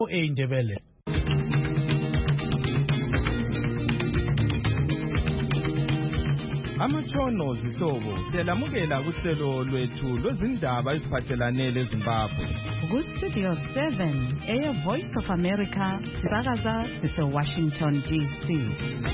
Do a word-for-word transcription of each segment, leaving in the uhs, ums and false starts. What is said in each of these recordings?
eindebele. Amatshono zihlobo siyalamukela kuhlelo lwethu lwezindaba eziphathelane leZimbabwe. Ku Studio seven, Air Voice of America, sakaza sise Washington D C.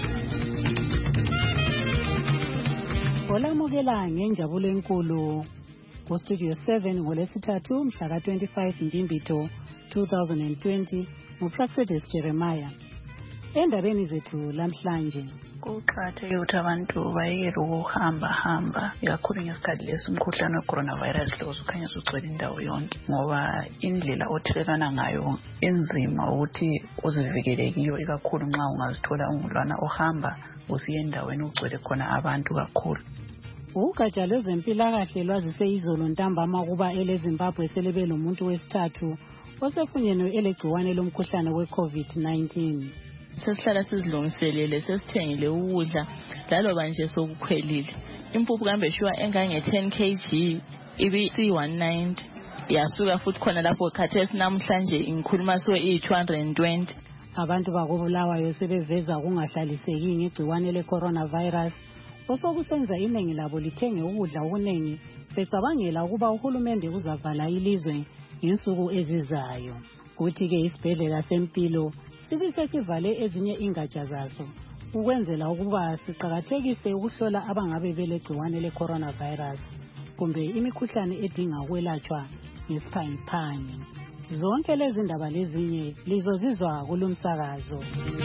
Olamukela ngenjabulo enkulu ku Studio seven ngolesithathu mhla ka twenty-five Ndimbito two thousand twenty nguProfetes Jeremiah. Endabeni zethu lamhlanje kuqakathekile ukuthi abantu bayekele ukuhamba hamba ikakhulu ngesikhathi lesi umkhuhlane we-coronavirus lo ukhanya usugcwele indawo yonke, ngoba indlela othelelana ngayo enzima ukuthi uzivikele kiyo, ikakhulu nxa ungazithola ungulwana ohamba usiye endaweni ugcwele khona abantu kakhulu. Ugatsha lwezempilakahle lwazise izolo ntambama kuba eleZimbabwe selebe lomuntu wesithathu osefunyenwe elegciwane lomkhuhlane we-COVID nineteen. Sesihlala sizilungiselele, sesithengile ukudla laloba nje sokukhwelile. Impuphu kambe shuwa engange ten kilograms ibi C one ninety. Yasuka futhi khona lapho khathesi namhlanje ingikhuluma so i two hundred twenty. Abantu bakobulawayo sebeveza kungahlaliseki ngegciwane le-coronavirus. Osokusenza iningi labo lithenge ukudla okuningi becabangela ukuba uhulumende uzavala ilizwe ngensuku ezizayo. Kuthi ke isibhedlela sempilo sibe sesivale ezinye ingatsha zaso ukwenzela ukuba siqhakathekise ukuhlola abangabe belegciwane le-coronavirus kumbe imikhuhlane edinga ukwelatshwa ngesiphangiphangi. Zonke lezi ndaba lezinye lizozizwa kulumsakazo.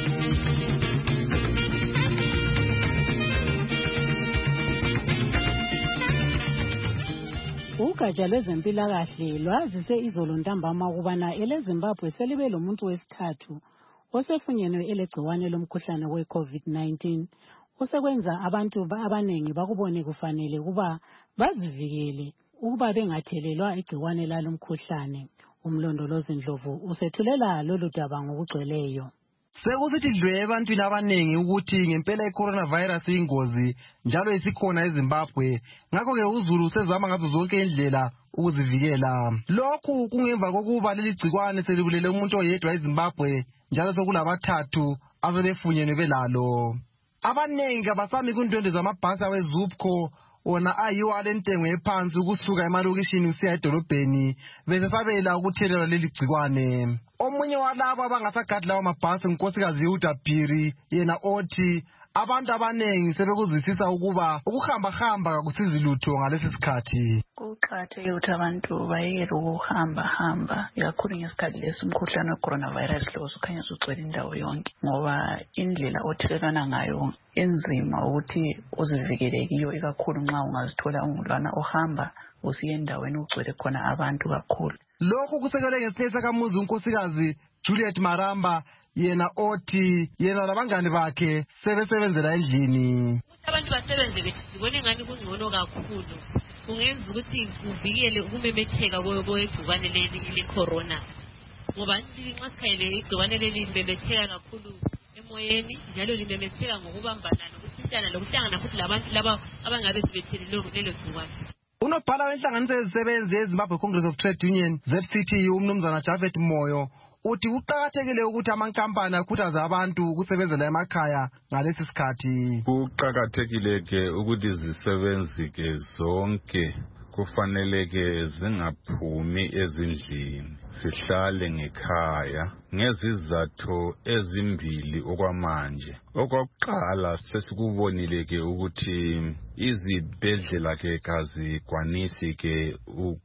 Ugatsha lwezempilakahle lwazise izolo ntambama ukubana eleZimbabwe selibe lomuntu wesithathu osefunyenwe elegciwane lomkhuhlane we-COVID nineteen. Usekwenza abantu abanengi bakubone kufanele kuba bazivikele ukuba bengathelelwa igciwane lalomkhuhlane. Umlondolozi Ndlovu usethulela lolu daba ngokugcweleyo. Sekusithi dlwe ebantwini abanengi ukuthi ngempela i-coronavirus ingozi njalo isikhona eZimbabwe, ngakho ke uZulu sezama ngazo zonke indlela ukuzivikela. Lokhu kungemva kokuba leli gcikwane selibulele umuntu oyedwa eZimbabwe njalo sekulabathathu asebefunyenwe belalo. Abanengi abasami kundwendwe zamabhasi aweZupco ona ayiwo alentengo ephansi ukusuka emalokishini usiya edolobheni bese sabela ukuthelelwa leli gcikwane. Omunye walabo abangasagadi lawo mabhasi unkosikazi uDa Phiri yena othi abantu abanengi sebekuzwisisa ukuba ukuhamba hamba akusizi lutho ngalesi sikhathi. Kuqakathekile ukuthi abantu bayekele ukuhamba hamba ikakhulu ngesikhathi lesi umkhuhlane we-coronavirus lo ukhanya usugcwele indawo yonke, ngoba indlela othelelana ngayo enzima ukuthi uzivikele kiyo, ikakhulu nxa ungazithola ungulwana ohamba usiye endaweni ugcwele khona abantu kakhulu. Lokhu kusekelwe ngesinye sakamuzi unkosikazi Juliet Maramba yena othi yena labangane bakhe sebesebenzela endlini. Abantu basebenzele sibone ngani kungcono kakhulu. Kungenza ukuthi uvikele ukumemetheka kwegciwane leli le-corona. Ngoba nxa sikhangele igciwane leli limemetheka kakhulu emoyeni njalo limemetheka ngokubambana nokuthintana lokuhlangana futhi labantu laba abangabe sebethelelwe lelo gciwane. Unobhala wenhlanganiso yezisebenzi yeZimbabwe Congress of Trade Union Z C T U umnumzana Javed Moyo uthi kuqakathekile ukuthi amankampani akhuthaze abantu ukusebenzela emakhaya ngalesi sikhathi. Kuqakathekile ke ukuthi izisebenzi ke zonke kufanele ke zingaphumi ezindlini, sihlale ngekhaya ngezizathu ezimbili okwamanje. Okokuqala sesikubonile ke ukuthi izibhedlela ke kazikwanisi ke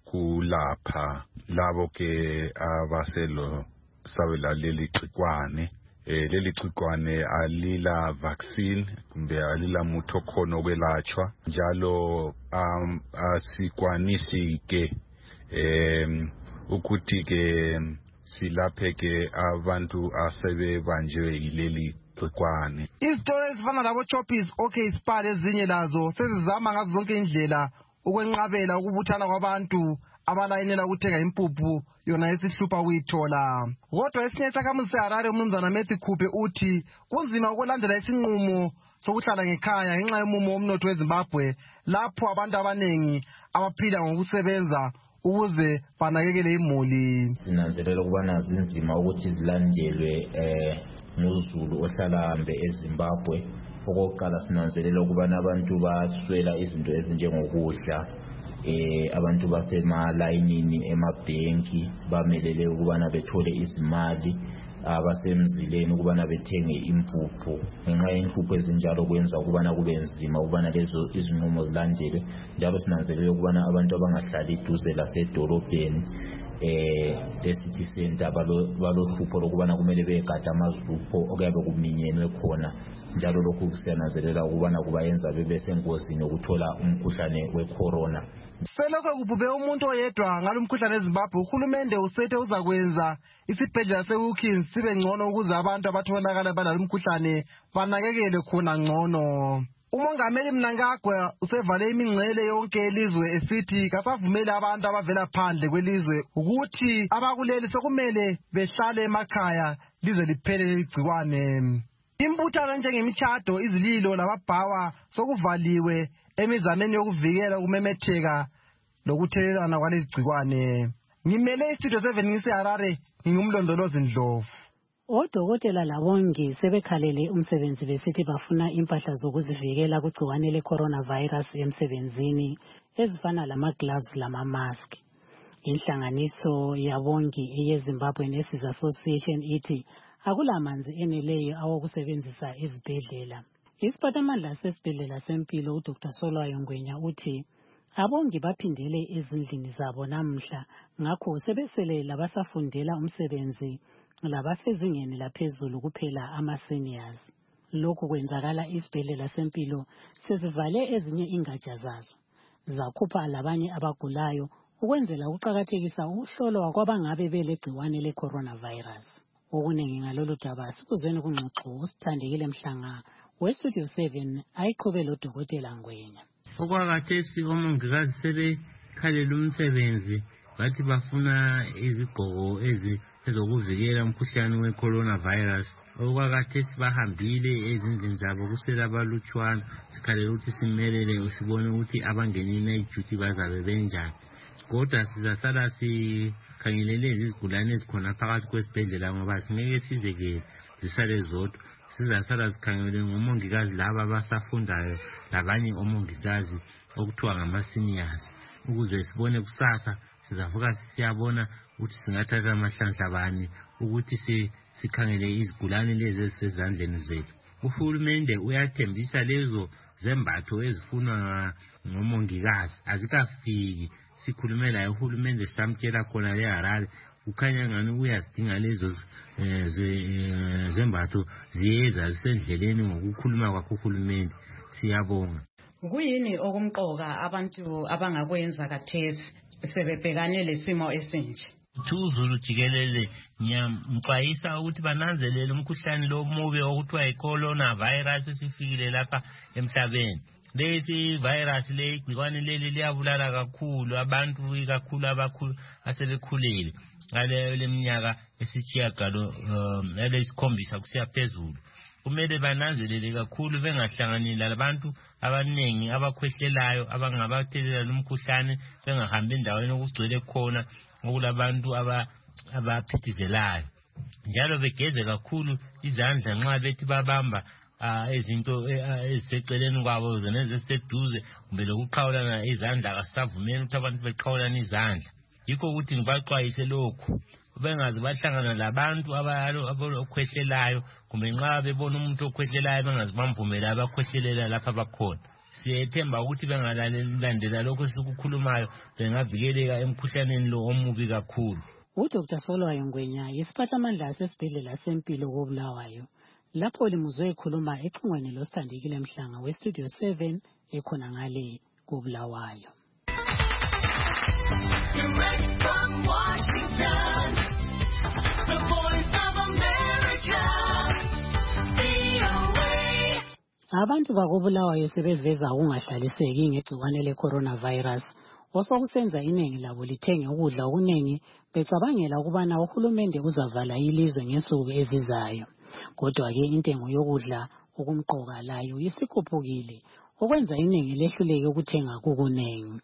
ukulapha labo ke abaselo sabela leli gcikwane. Eh leli gcikwane alila vaccine kumbe alila muthi okhona okwelatshwa, njalo um, asikwanisi ke em ukuthi ke silaphe ke abantu asebebanjwe yileli gcikwane. Izitolo ezifana labo Choppies, OK Spar ezinye lazo sezizama ngazo zonke indlela ukwenqabela ukubuthana kwabantu abalayinela ukuthenga impuphu yona esihlupha ukuyithola. Kodwa esinye isakhamuzi seHarare umnumzana Messi Khuphe uthi kunzima ukulandela isinqumo sokuhlala ngekhaya ngenxa yomumo womnotho weZimbabwe lapho abantu abanengi abaphila ngokusebenza ukuze banakekele imuli. Sinanzelela ukubana zinzima ukuthi zilandelwe eh nguzulu ohlalambe eZimbabwe. Okokuqala sinanzelela ukubana abantu baswela izinto ezinjengokudla, eh abantu basemalayinini emabhenki bamelele ukubana bethole izimali, abasemzileni ukubana bethenge impuphu. Ngenxa yenhlupho ezinjalo kwenza ukubana kube nzima ukubana lezo izinqumo zilandelwe. Njalo sinanzelela ukubana abantu abangahlali eduze lasedolobheni eh le-city center balohlupho lokubana kumele begada amazipho okuyabe kuminyenwe khona. Njalo lokhu kusiyananzelela ukubana kubayenza bebe sengozini ukuthola umkhuhlane we-corona. Selokho kubhubhe umuntu oyedwa ngalomkhuhlane eZimbabwe, uhulumende usethe uzakwenza isibhedlela seWilkins sibe ngcono ukuze abantu abatholakala balalomkhuhlane banakekelwe khona ngcono. Umongameli Mnangagwa usevale imingcele yonke elizwe esithi kasavumeli abantu abavela phandle kwelizwe ukuthi abakuleli sokumele behlale emakhaya lize liphele igciwane. Imbuthano njengemishado, izililo lababhawa sokuvaliwe emizameni yokuvikela ukumemetheka lokuthelelana kwalezi gciwane. Ngimele iStudio seven ngiseHarare, ngingumlondolozi Ndlovu. Odokotela labongi sebekhalele umsebenzi besithi bafuna impahla zokuzivikela kugciwane le-coronavirus emsebenzini ezifana lama-gloves lama-mask. Inhlanganiso yabongi eyeZimbabwe Nurses Association ithi akulamanzi eneleyo awokusebenzisa ezibhedlela. Isiphathamandla sesibhedlela sempilo uDr Solwayo Ngwenya uthi abongi baphindele ezindlini zabo namhla, ngakho sebesele labasafundela umsebenzi labasezingeni laphezulu kuphela ama-seniors. Lokhu kwenzakala isibhedlela sempilo sezivale ezinye ingatsha zazo, zakhupha labanye abagulayo ukwenzela ukuqakathekisa ukuhlolwa kwabangabe belegciwane le-coronavirus. Okuningi ngalolu daba sikuzweni kungxoxo usithandekile Mhlanga weStudio seven ayiqhube loDokotela Ngwenya. Okwakhathesi omongikazi sebekhalela umsebenzi bathi bafuna izigqoko ezi ezokuvikela umkhuhlane we-coronavirus. Okwakhathesi bahambile ezindlini zabo kusela abalutshwana, sikhalela ukuthi simelele usibone ukuthi abangene i-night duty bazabe benjani. Kodwa sizasala sikhangelele izigulane ezikhona phakathi kwesibhedlela ngoba singeke sizeke zisale zodwa. Sizasala sikhangelele ngomongikazi laba abasafundayo labanye omongikazi okuthiwa ngama-seniors, ukuze sibone kusasa sizavuka siyabona ukuthi singathatha amahlandla bani ukuthi sikhangele izigulane lezi ezisezandleni zethu. Uhulumende uyathembisa lezo zembatho ezifunwa ngomongikazi azikafiki. Sikhulume laye uhulumende samtshela khona leHarare, kukhanya ngani uyazidinga lezo zembatho ziyeza zisendleleni ngokukhuluma kwakho uhulumende. Siyabonga. Kuyini okumqoka abantu abangakwenza kathesi sebebhekane lesimo esinje? Uzulu jikelele ngiyamxwayisa ukuthi bananzelele umkhuhlane lo mubi okuthiwa yi-coronavirus esifikile lapha emhlabeni. Lesi virus le igciwane leli liyabulala kakhulu abantu, ikakhulu abakhulu asebekhulile ngale leminyaka esitshiyagalo elesikhombisa kusiya phezulu. Kumele bananzelele kakhulu bengahlangani labantu abanengi abakhwehlelayo abangabathelela lumkhuhlane, bengahambi endaweni okugcwele khona okulabantu abaphithizelayo. Njalo begeze kakhulu izandla nxa bethi babamba izinto eziseceleni kwabo zeneziseduze kumbe lokuqhawulana izandla akasavumeli ukuthi abantu beqhawulana izandla. Yikho ukuthi ngibaxwayise lokhu, bengaze bahlangana labantu abakhwehlelayo kumbe nxa bebona umuntu okhwehlelayo bengaze bamvumela abakhwehlelela lapha bakhona. Siyethemba ukuthi bengalandela lokho esikukhulumayo bengavikeleka emkhuhlaneni lo omubi kakhulu. uDr Solwayo Ngwenya yisiphathamandla sesibhedlela sempilo koBulawayo. Lapho limuzwe ekhuluma ecingweni loSithandekile Mhlanga weStudio seven ekhona ngale koBulawayo. Direct from Washington, the voice of America, V O A. Abantu bakoBulawayo sebeveza ukungahlaliseki ngegciwane le-coronavirus. Osokusenza iningi labo lithenge ukudla okuningi becabangela ukubana uhulumende uzavala ilizwe ngensuku ezizayo. Kodwa-ke intengo yokudla okumqoka layo isikhuphukile, okwenza iningi lehluleke ukuthenga kukunengi.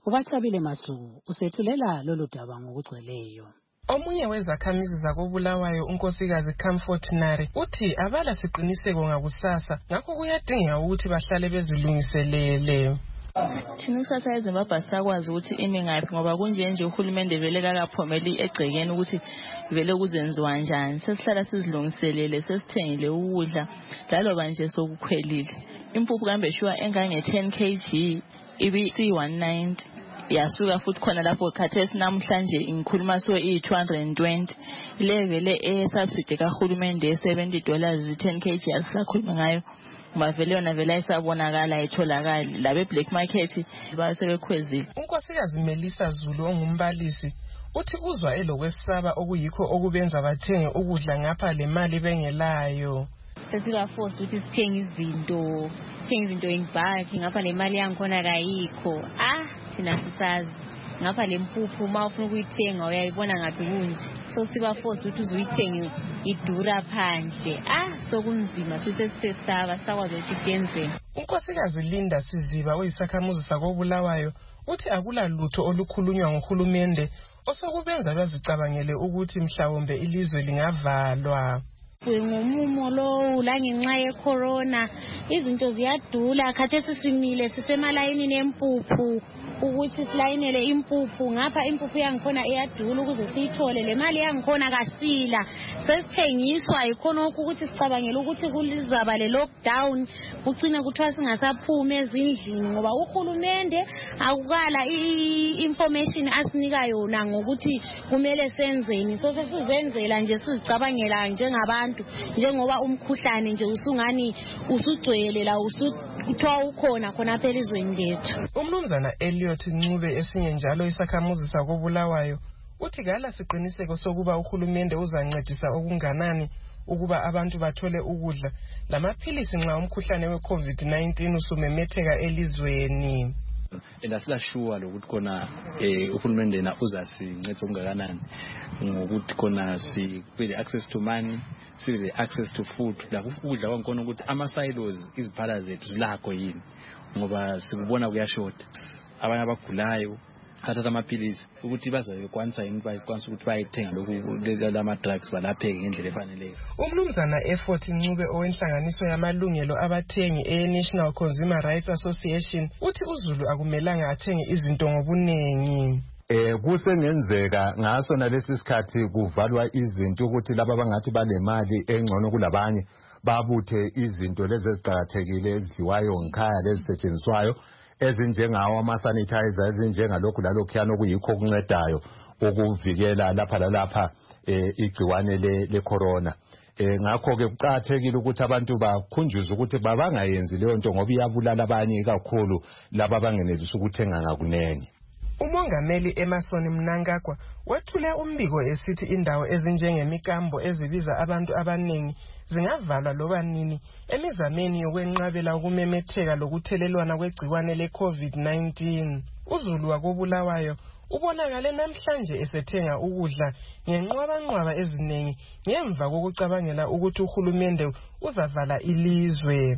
Ubathabile Masuku usethulela lolu daba ngokugcweleyo. Omunye wezakhamizi zakobulawayo unkosikazi Comfort Nare uthi abala siqiniseko ngakusasa ngakho kuyadingeka ukuthi bahlale bezilungiselele. Thina kusasa eZimbabwe asakwazi ukuthi imi ngaphi ngoba kunje nje uhulumende vele kakaphomeli egcekeni ukuthi vele kuzenziwa njani. Sesihlala sizilungiselele, sesithengile ukudla laloba nje sokukhwelile. Impuphu kambe shuwa engange ten kilograms ibi C one ninety yasuka futhi khona lapho khathesi namhlanje ngikhuluma so i two hundred twenty level e subsidy kahulumende e seventy dollars ten kilograms yasisakhuluma ngayo mavele yona vele isabonakala itholakala labe black market basebekhwezile. Unkosikazi Melissa Zulu ongumbalisi uthi uzwa elokwesaba okuyikho okubenza bathenge ukudla ngapha le mali bengelayo. Sesiba force ukuthi sithenge izinto sithenge izinto engibhaki ngapha le mali yangikhona kayikho. Ah thina sisazi ngapha le mpuphu uma ufuna ukuyithenga uyayibona ngathi kunje, so siba force ukuthi uzuyithenge idura phandle. Ah sokunzima sisesesaba sakwazi ukuthi yenze. Unkosikazi Linda Siziba oyisakhamuzi sakobulawayo uthi akula lutho olukhulunywa ngohulumende osokubenza bazicabangele ukuthi mhlawumbe ilizwe lingavalwa. Ngomumo lo la ngenxa ye corona izinto ziyadula, khathesi simile sisemalayini nempuphu ukuthi silayinele impuphu ngapha impuphu yangikhona iyadula ukuze siyithole le mali yangikhona kasila sesithengiswa ikhona ukuthi sicabangela ukuthi kulizaba le lockdown kucina kuthiwa singasaphumi ezindlini ngoba uhulumende akukala i-information asinika yona ngokuthi kumele senzeni, so sesizenzela nje sizicabangela njengabantu njengoba umkhuhlane nje usungani usugcwele la usuthiwa ukhona khona phela izweni lethu. Umnumzana Elliot Ncube esinye njalo isakhamuzi sakobulawayo uthi kala siqiniseko sokuba uhulumende uzancedisa okunganani ukuba abantu bathole ukudla lamaphilisi nxa umkhuhlane we COVID nineteen usumemetheka elizweni. Endasila sure lokuthi khona eh uhulumende na uzasinceda okungakanani ngokuthi khona sibe access to money, sibe access to food, la ukudla kwankona ukuthi ama silos iziphala zethu zilakho yini ngoba sikubona kuyashota. Abanye abagulayo athatha amaphilisi ukuthi bazabe kwanisa yini bayikwanisa ukuthi bayithenga lokhu lama drugs balapheke ngendlela efaneleyo. Umnumzana Effort Ncube owenhlanganiso yamalungelo abathengi e-National Consumer Rights Association uthi uZulu akumelanga athenge izinto ngobunengi. Eh kusengenzeka ngaso nalesi sikhathi kuvalwa izinto ukuthi laba bangathi balemali engcono kulabanye babuthe izinto lezi eziqhakathekile ezidliwayo ngikhaya lezisetshenziswayo ezinjengawo ama sanitizer ezinjengalokhu lalokhuyana okuyikho okuncedayo ukuvikela lapha lalapha igciwane le corona. Eh ngakho ke kuqhakathekile ukuthi abantu bakhunjuzwe ukuthi babangayenzi leyo nto ngoba iyabulala abanye kakhulu laba bangenelisa ukuthenga ngakunene. Umongameli Emerson Mnangagwa wethule umbiko esithi indawo ezinjengemikambo ezibiza abantu abanengi zingavalwa loba nini emizameni yokwenqabela ukumemetheka lokuthelelwana kwegciwane le COVID nineteen. uZulu wakobulawayo ubonakale namhlanje esethenga ukudla ngenqwabanqwaba eziningi ngemva kokucabangela ukuthi uhulumende uzavala ilizwe.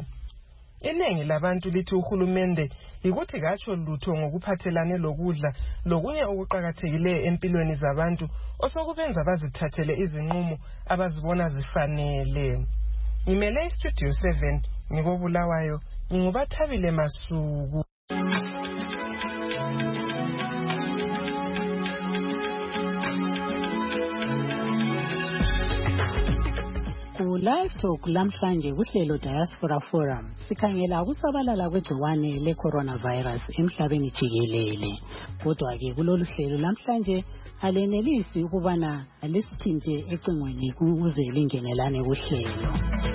Iningi labantu lithi uhulumende ikuthi katsho lutho ngokuphathelane lokudla lokunye okuqhakathekileyo empilweni zabantu osokubenza bazithathele izinqumo abazibona zifanele. Ngimele iStudio seven ngikobulawayo ngingubathabile Masuku. Live Talk lamhlanje kuhlelo Diaspora Forum sikhangela ukusabalala kwegciwane le coronavirus emhlabeni jikelele. Kodwa ke kulolu hlelo lamhlanje alenelisi ukubana lisithinte ecingweni ukuze lingenelane kuhlelo.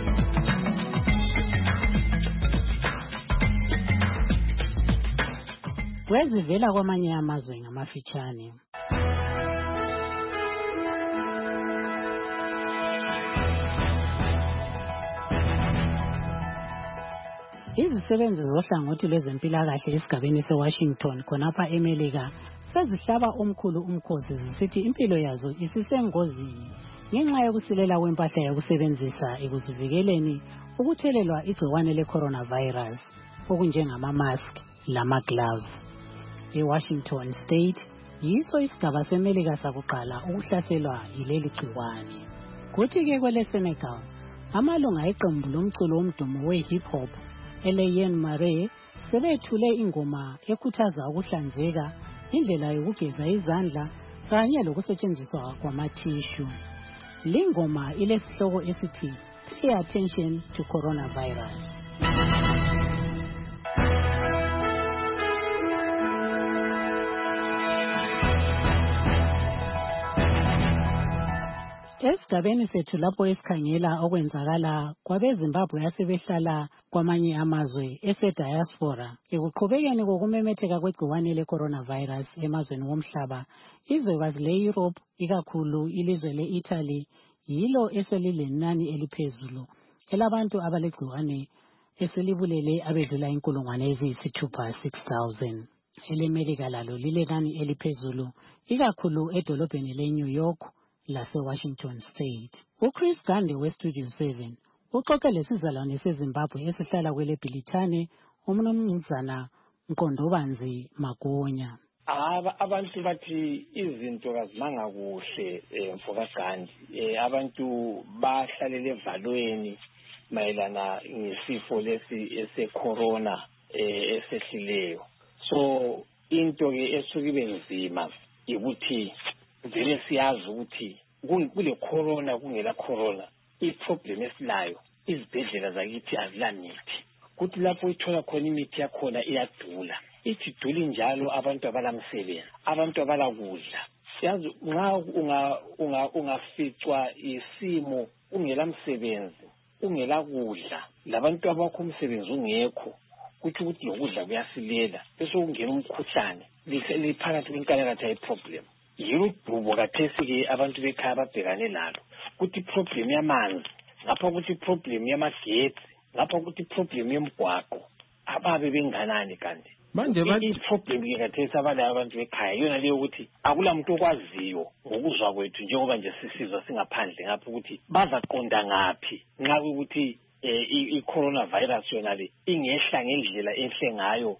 Wezivela kwamanye amazwe ngamafitshane. Izisebenzi zohlangothi lwezempilakahle esigabeni seWashington khonapha eMelika sezihlaba omkhulu umkhosi zisithi impilo yazo isisengozini ngenxa yokusilela kwempahla yokusebenzisa ekuzivikeleni ukuthelelwa igciwane le coronavirus okunjengama mask lama gloves. eWashington State yiso isigaba seMelika sakuqala ukuhlaselwa yileli gciwane. Kuthi-ke kwele-Senegal, amalunga eqembu lomculo womdumo we-hip hop ele-Yen Mare sebethule ingoma ekhuthaza ukuhlanzeka, indlela yokugeza izandla kanye lokusetshenziswa kwamathishu. Lingoma ilesihloko esithi Pay Attention to Coronavirus. Esigabeni sethu lapho esikhangela okwenzakala kwabeZimbabwe asebehlala kwamanye amazwe ese-diaspora ekuqhubekeni kokumemetheka kwegciwane le-coronavirus emazweni womhlaba, izwekazi le-Europe ikakhulu ilizwe le-Italy yilo eselilenani eliphezulu elabantu abalegciwane eselibulele abedlula inkulungwane eziyisithupha six thousand. EleMelika lalo lilenani eliphezulu ikakhulu edolobheni le-New York lase-Washington State. UChris Gande we-Studio seven uxoxe lesizalwane seZimbabwe esihlala kwele-Bhilithane umnumzana Mqondobanzi Magonya. Abantu bathi izinto kazimanga kuhle mfokagandi. Abantu bahlalele evalweni mayelana ngesifo lesi ese-corona esehlileyo. So into ke esuke ibe nzima ukuthi vele siyazi ukuthi kule corona kungela corona i-problem esilayo izibhedlela zakithi azilamithi. Kuthi lapho ithola khona imithi yakhona iyadula. Ithi duli njalo abantu abalamsebenzi, abantu abalakudla. Siyazi nxa unga unga ungaficwa isimo ungela msebenzi, ungela kudla, labantu abakho umsebenzi ungekho, kuthi ukuthi lokudla kuyasilela, bese ungena umkhuhlane, liphakathi kwenkalakatha ye-problem. Yirudubo kathesi-ke abantu bekhaya babhekane nalo. Kuthi problem yamanzi, ngapha kuthi problem yamagetsi, ngapha kuthi problem yemgwaqo. Ababe benganani kanti? Manje i-problem ke kathesi abalayo abantu bekhaya yona leyo ukuthi akula muntu okwaziyo ngokuzwa kwethu njengoba nje sisizwa singaphandle ngapha ukuthi bazaqonda ngaphi nxa ukuthi i-coronavirus yona le ingehla ngendlela enhle ngayo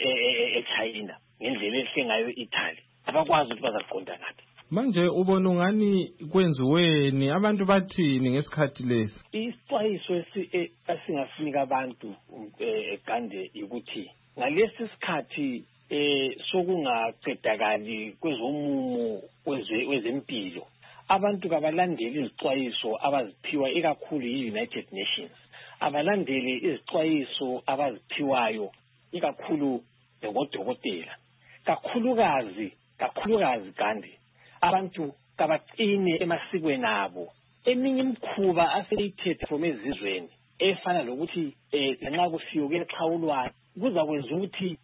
e-China, ngendlela enhle ngayo e-Italy. Abakwazi ukuthi bazaqonda ngaphi. Manje ubona ungani kwenziweni, abantu bathini ngesikhathi lesi? Isixwayiso esingasinika abantu egande ukuthi ngalesi sikhathi sokungaqedakali kwezomumo wezempilo, abantu kabalandeli izixwayiso abaziphiwa ikakhulu yi-United Nations, abalandeli izixwayiso abaziphiwayo ikakhulu ngodokotela. Kakhulukazi kakhulukazi kandi abantu kabaqine emasikweni abo. Eminye imikhuba aseyithethe from ezizweni efana lokuthi nxa kufika kuyaxhawulwa kuza kwenza ukuthi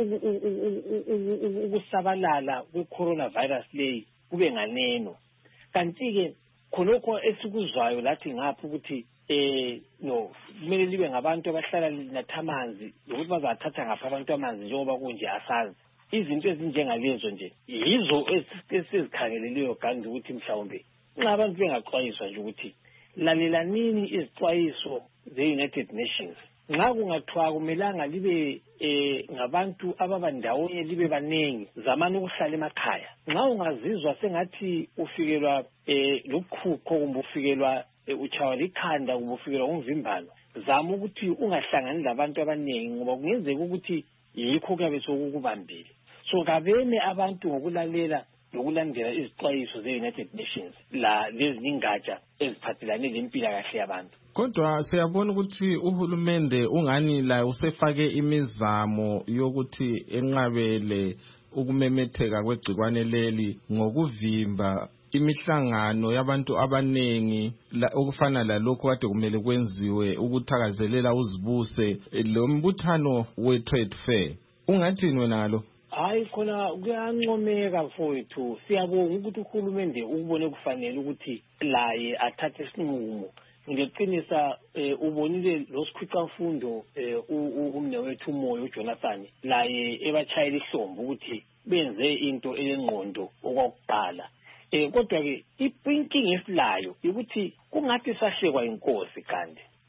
ukusabalala kwe-coronavirus leyi kube nganeno. Kanti-ke khonokho esikuzwayo lathi ngapha ukuthi eh no kumele libe ngabantu abahlala linatha amanzi lokuthi bazathatha ngapha abantu amanzi njengoba kunje asazi. Izinto ezinjengalezo nje yizo esizikhangeleleyo kandi ukuthi mhlawumbe nxa abantu bengaxwayiswa nje ukuthi lalelanini izixwayiso ze-United Nations, nxa kungathiwa kumelanga libe eh ngabantu ababandawonye libe baningi zamani ukuhlala emakhaya. Nxa ungazizwa sengathi ufikelwa eh loqhuqho kumbe ufikelwa uchawa likhanda kumbe ufikelwa umvimbano, zama ukuthi ungahlangani labantu abaningi ngoba kungenzeka ukuthi yikho kuyabe sokukubambile. So kabene abantu ngokulalela nokulandela izixwayiso ze-United Nations la lezi ingatsha eziphathelane lempilakahle yabantu. Kodwa siyabona ukuthi uhulumende ungani la usefake imizamo yokuthi enqabele ukumemetheka kwegcikwane leli ngokuvimba imihlangano yabantu abanengi okufana lalokho kade kumele kwenziwe ukuthakazelela uzibuse lo mbuthano we-trade fair. Ungathini wena ngalo? Hayi khona kuyancomeka mfowethu, siyabonga ukuthi uhulumende ukubone kufanele ukuthi laye athathe isinqumo. Ngeqinisa ubonile lo sikhwicamfundo umnewethu umoya uJonathan laye ebachayela ihlombe ukuthi benze into elengqondo okwakuqala. Eh kodwa ke inkinga esilayo ukuthi kungathi sahlekwa inkosi kanti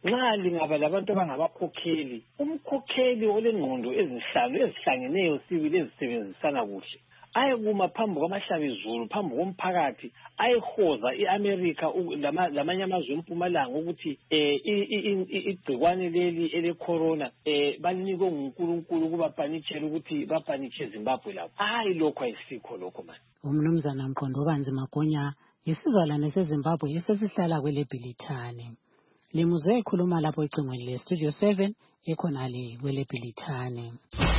nxa lingaba labantu abangabakhokheli umkhokheli olengqondo ezihlanu ezihlangeneyo sibili ezisebenzisana kuhle ayekuma phambi kwamahlabizulu phambi komphakathi ayihoza iAmerica lamanye amazwe empumalanga ukuthi eh igcikwane leli ele corona eh balinike nguNkulunkulu kuba panitshela ukuthi bapanitshe Zimbabwe lapho hayi lokho ayisikho lokho manje. Umnumzana Mqondo Banzi Magonya isizalwane seZimbabwe esesihlala kweleBhilithane. Limuzwe ekhuluma lapho ecingweni le Studio seven ekhonale kweleBhilithane.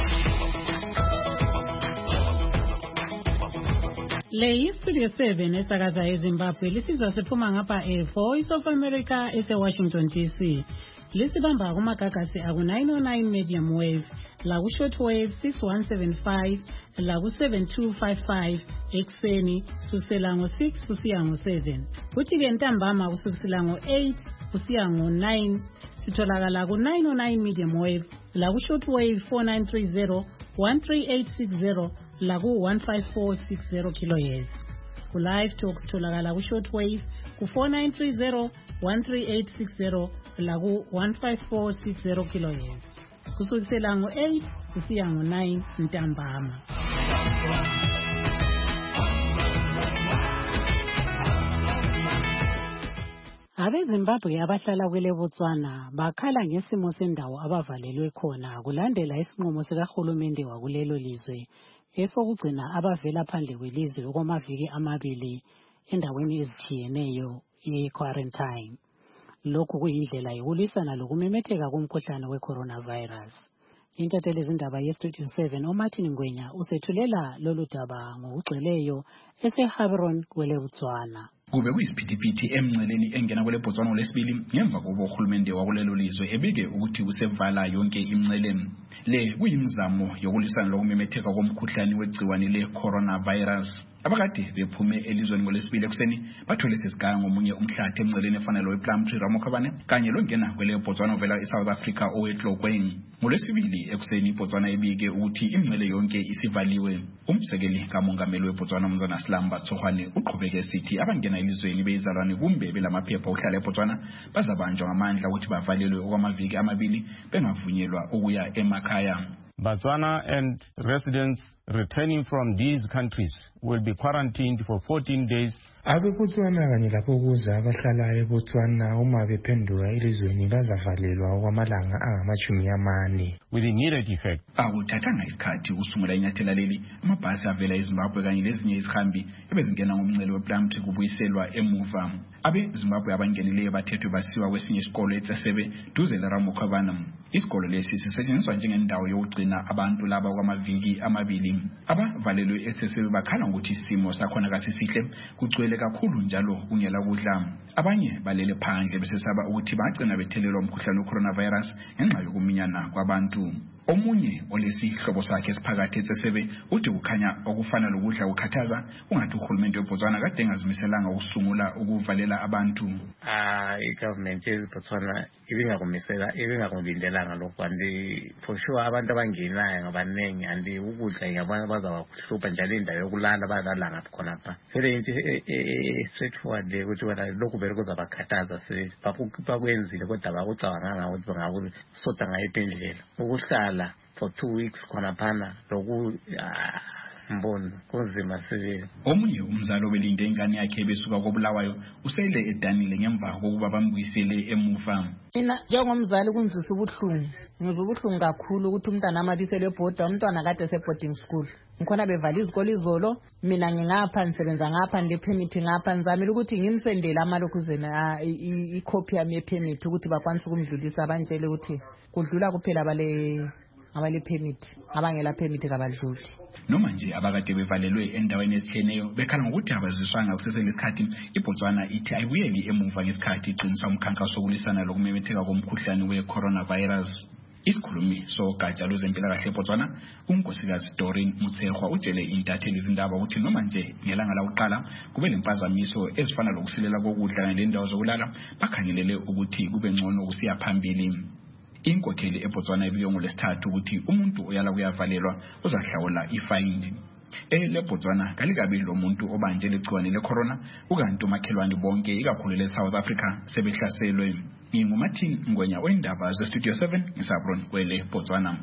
Le Studio seven esakaza eZimbabwe lisizwa siphuma ngapha eVoice of America eseWashington D C. Lisibamba kumagagasi aku nine oh nine medium wave, laku shortwave six one seven five, laku seven two five five ekseni kusukela ngo six kusiya ngo seven. Kuthi ke ntambama kusukela ngo eight kusiya ngo nine sitholakala ku nine oh nine medium wave, laku shortwave four nine three zero, one three eight six zero, laku one five four six zero kilohertz. Ku live talks tholakala ku shortwave ku four nine three zero, one three eight six zero, laku one five four six zero kilohertz. Kusukela ngo eight kusiya ngo nine ntambama. AbeZimbabwe abahlala kwele Botswana bakhala ngesimo sendawo abavalelwe khona kulandela isinqumo sikahulumende wakulelo lizwe esokugcina abavela phandle kwelizwe okwamaviki amabili endaweni ezithiyeneyo ye-quarantine. Lokhu kuyindlela yokulwisana lokumemetheka komkhuhlane we-coronavirus. Intatheli zindaba ye-Studio seven uMartin Ngwenya usethulela lolu daba ngokugcweleyo eseHabron kwele Botswana. Kube kuyisiphithiphithi emnceleni engena kwele Botswana lesibili ngemva kokuba uhulumende wakulelo lizwe ebike ukuthi usevala yonke imncele. Le kuyimizamo yokulwisana lokumemetheka komkhuhlane wegciwane le-coronavirus. Abakade bephume elizweni ngolesibili ekuseni bathole sesigaya ngomunye umhlathi emnceleni efana lo wePlumtree Ramokhabane kanye longena kwele Botswana ovela eSouth Africa oweTlokweni. Ngolesibili ekuseni iBotswana ibike ukuthi imncele yonke isivaliwe. Umsekeli kamongameli weBotswana Mzana Silamba Tsohwane uqhubeke sithi abangena elizweni bezalwane kumbe belamaphepha ohlala eBotswana bazabanjwa ngamandla ukuthi bavalelwe okwamaviki amabili bengavunyelwa ukuya emakhaya. Botswana and residents returning from these countries will be quarantined for fourteen days. AbeBotswana kanye lapho kuza abahlala eBotswana uma bephenduka elizweni bazavalelwa okwamalanga angamashumi amane. With immediate effect. Akuthathanga isikhathi ukusungula inyathela leli amabhasi avela eZimbabwe kanye lezinye izihambi ebezingena ngomncele wePlumtree kubuyiselwa emuva. AbeZimbabwe abangeneleyo bathethwe basiwa kwesinye isikolo eTsesebe duze leRamokhabane. Isikolo lesi sisetshenziswa njengendawo yokugcina abantu laba kwamaviki amabili. Abavalelwe eTsesebe bakhala ukuthi isimo sakhona kasisihle kugcwele kakhulu njalo kungela kudla. Abanye balele phandle besesaba ukuthi bagcina bethelelwa umkhuhlane we-coronavirus ngenxa yokuminyana kwabantu. Omunye olesihlobo sakhe esiphakathi eTsesebe uthi kukhanya okufana lokudla ukukhathaza ungathi uhulumende weBotswana kade engazimiselanga ukusungula ukuvalela abantu. Ah, igovernment yeBotswana ibingakumisela ibingakulindelanga lokho andi for sure abantu abangenayo ngabanengi andi ukudla yabana bazabahlupha njalo indawo yokulala balala ngapha khona lapha. Sele into straightforward ukuthi wena lokhu vele kuzabakhathaza se bakwenzile kodwa bakucabanga ukuthi bangakusota ngayiphendlela ukuhlala for two weeks khona phana loku mbona kunzima sibili. Omunye umzalo belinde ingane yakhe besuka koBulawayo usele edanile ngemva kokuba bambuyisele emuva. Mina njengomzali kunzisa ubuhlungu ngizwe ubuhlungu kakhulu ukuthi umntana amabisele ebhoda umntwana kade se boarding school. Ngikhona bevala izikole izolo mina ngingapha nisebenza ngapha ndile permit ngapha nizamile ukuthi ngimsendele amalokuzena i-copy yami ye-permit ukuthi bakwanise ukumdlulisa abantshele ukuthi kudlula kuphela bale abale permit abangela permit kabadluli. Noma nje abakade bevalelwe endaweni ezitsheneyo bekhala ngokuthi abaziswanga kuseselesikhathi iBotswana ithi ayibuyeli emuva ngesikhathi iqinisa umkhankaso wokulisana lokumemetheka komkhuhlane we-coronavirus. Isikhulumi sogatsha lwezempilakahle eBotswana unkosikazi Doreen Mutshekwa utshele intatheli izindaba ukuthi noma nje ngelanga lakuqala kube lempazamiso ezifana lokusilela kokudla kanye lendawo zokulala bakhangelele ukuthi kube ngcono kusiya phambili. Inkokheli eBotswana ibike ngolesithathu ukuthi umuntu oyala kuyavalelwa uzahlawula ifine. eLebotswana kalikabi lo muntu obanje legciwane lecorona ukanti umakhelwane bonke ikakhulu leSouth Africa sebehlaselwe. Ingumathi Ngwenya wendaba zeStudio seven ngisabron kwele Botswana.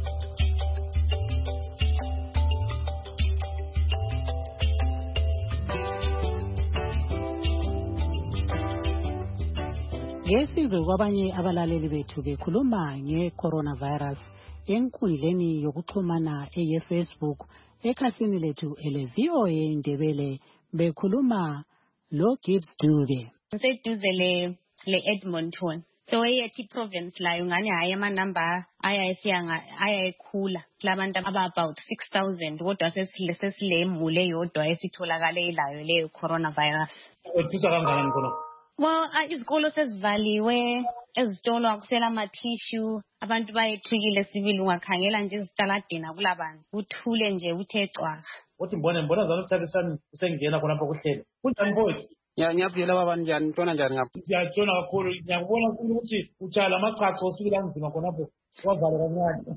Ngesizwe kwabanye abalaleli bethu bekhuluma nge-coronavirus enkundleni yokuxhumana eye-Facebook ekhasini lethu ele-V O A Ndebele bekhuluma lo Gibbs Dube. Ngiseduze le le Edmonton. So eyethi province layo ngani hayi amanamba ayayisiyanga ayayikhula labantu aba about six thousand kodwa sesile sesilemule yodwa esitholakale ilayo le coronavirus. Uthusa kangakanani khona? Well, izikolo sezivaliwe, ezitolo akusela ama tissue, abantu bayethukile sibili ungakhangela nje izitaladina kulabantu. Uthule nje uthe cwaka. Uthi mbona mbona zalo kuthabisana usengena khona lapha kuhlelo. Kunjani mfowethu? Ya ngiyaphila baba njani ntona njani ngapha? Ngiyatshona kakhulu ngiyakubona ukuthi utshala amachacho osibila nzima khona lapho. Wavala kancane.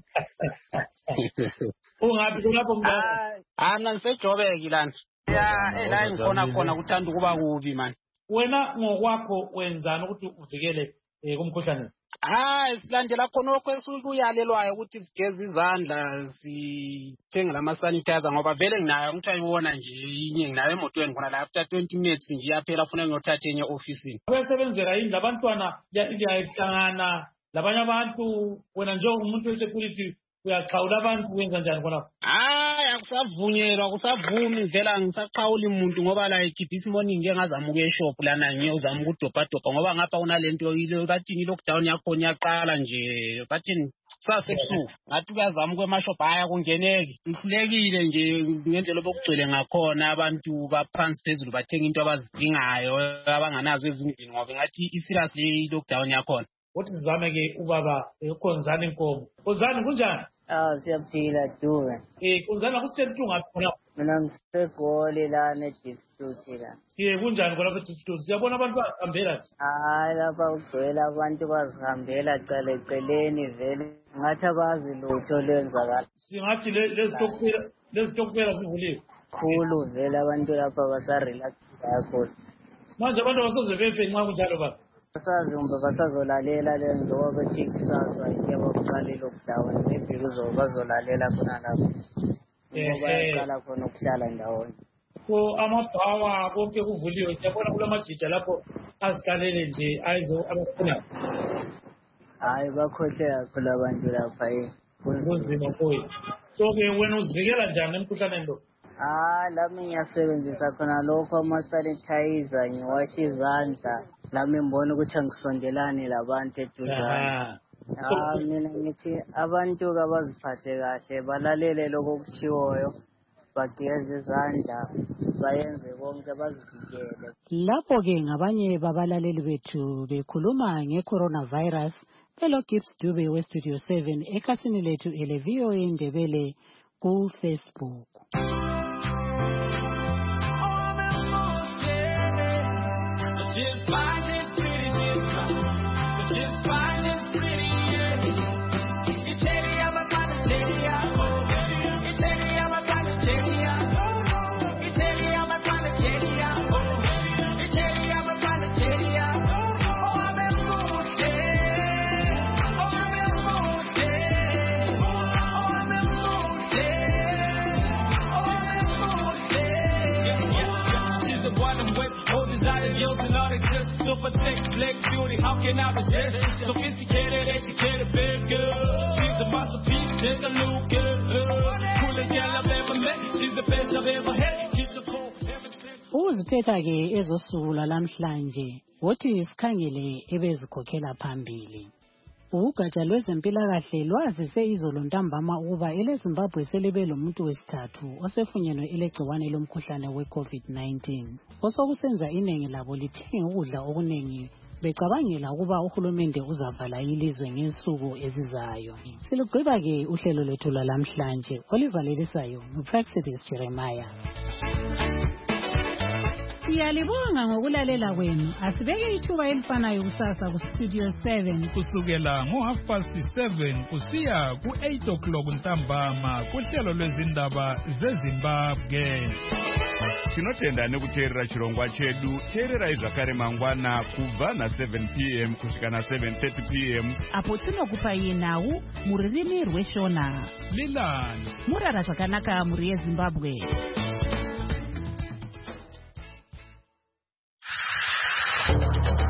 Ungathi khona lapho mntana? Ah, mina ngisejobeki lana. Ya, eh la ngikona khona kuthanda ukuba kubi man. Wena ngokwakho wenzani ukuthi uvikele kumkhuhlane? Ah, isilandela khonokho esukuyalelwayo ukuthi sigeze izandla sithenge lama sanitizer ngoba vele nginayo ukuthi ayibona nje inye nginayo emotweni khona la after twenty minutes nje yaphela ufuna ngiyothatha enye office. Abasebenzela yini labantwana yayihlangana labanye abantu wena nje umuntu wesecurity uyaxhawula abantu wenza njani khona? Ah, akusavunyelwa kusavumi vela ngisaqhawula umuntu ngoba la this morning ngeke ngazamuka eshop lana ngiyozama ukudobha dobha ngoba ngapha kunalento ile bathi lockdown yakho nyaqala nje bathi sasebusuku ngathi kuyazama kwemashop haya kungeneki ihlekile nje ngendlela bokugcwele ngakhona abantu baphansi phezulu bathenga into abazidingayo abanganazo ezindlini ngoba ngathi iserious le lockdown yakhona. Uthi sizame ke ubaba ekhonzana inkomo. Khonzana kunjani? Ah, siyaphila Dube. Eh, kunjani kusitheni ngaphi khona? Mina ngisegoli la ne-district la. Eh, kunjani khona ku-district? Siyabona abantu bahambela nje. Hayi lapha kugcwele abantu bazihambela cala eceleni vele. Ngathi abazi lutho lwenzakala. Singathi lezitokufela lezitokufela sivuliwe. Khulu vele abantu lapha basarelax kakhulu. Manje abantu basoze befe nxa kunjalo baba. Basazi umbe basazolalela lenzo ukuthi kusasa yebo kuqala lockdown maybe kuzoba bazolalela khona lapho. Ngoba yaqala khona ukuhlala ndawonye. Ko amabhawa konke kuvuliwe siyabona kulamajija lapho azikalele nje ayizo abafuna. Hayi bakhohle kakhulu abantu lapha eh. Kunzima mfowethu. So ke wena uzivikela njani emkhuhlaneni lo? Ah, lami ngiyasebenzisa khona lokho ama sanitizer ngiwasha izandla. Lami mbona ukuthi angisondelane labantu eduzane. Ah, mina ngithi abantu abaziphathe kahle balalele lokho okuchiwoyo bageze izandla bayenze konke bazivikele. Lapho ke ngabanye babalaleli bethu bekhuluma nge-coronavirus Hello Gibbs Dube we Studio seven ekhasini lethu ele-V O A Ndebele ku-Facebook. Super thick, black beauty, how can I resist? Sophisticated, educated, big girl. She's a masterpiece, take a look at her. Coolest girl I've ever met, she's the best I've ever had. She's a cool, uziphetha ke ezosula lamhlanje wothi sikhangele ebezikhokhela phambili. Ugatsha lwezempilakahle lwazise izolo ntambama ukuba eleZimbabwe selebe lomuntu wesithathu osefunyenwe ilegciwane lomkhuhlane we-COVID nineteen. Osokusenza iningi labo lithenga ukudla okunengi becabangela ukuba uhulumende uzavala ilizwe ngensuku ezizayo. Silugqiba ke uhlelo lwethu lwalamhlanje olivalelisayo nguPraxidis Jeremiah. Siyalibonga ngokulalela kwenu. Asibeke ithuba elifanayo kusasa ku Studio seven. Kusukela ngo half past seven kusiya ku eight o'clock ntambama kuhlelo lwezindaba zeZimbabwe. Tinotenda nekuteerera chirongwa chedu. Teererai zvakare mangwana kubva na seven p m kusvika na seven thirty p m apo tinokupai nhau mururimi rweshona. Lilani murara zvakanaka muri yeZimbabwe.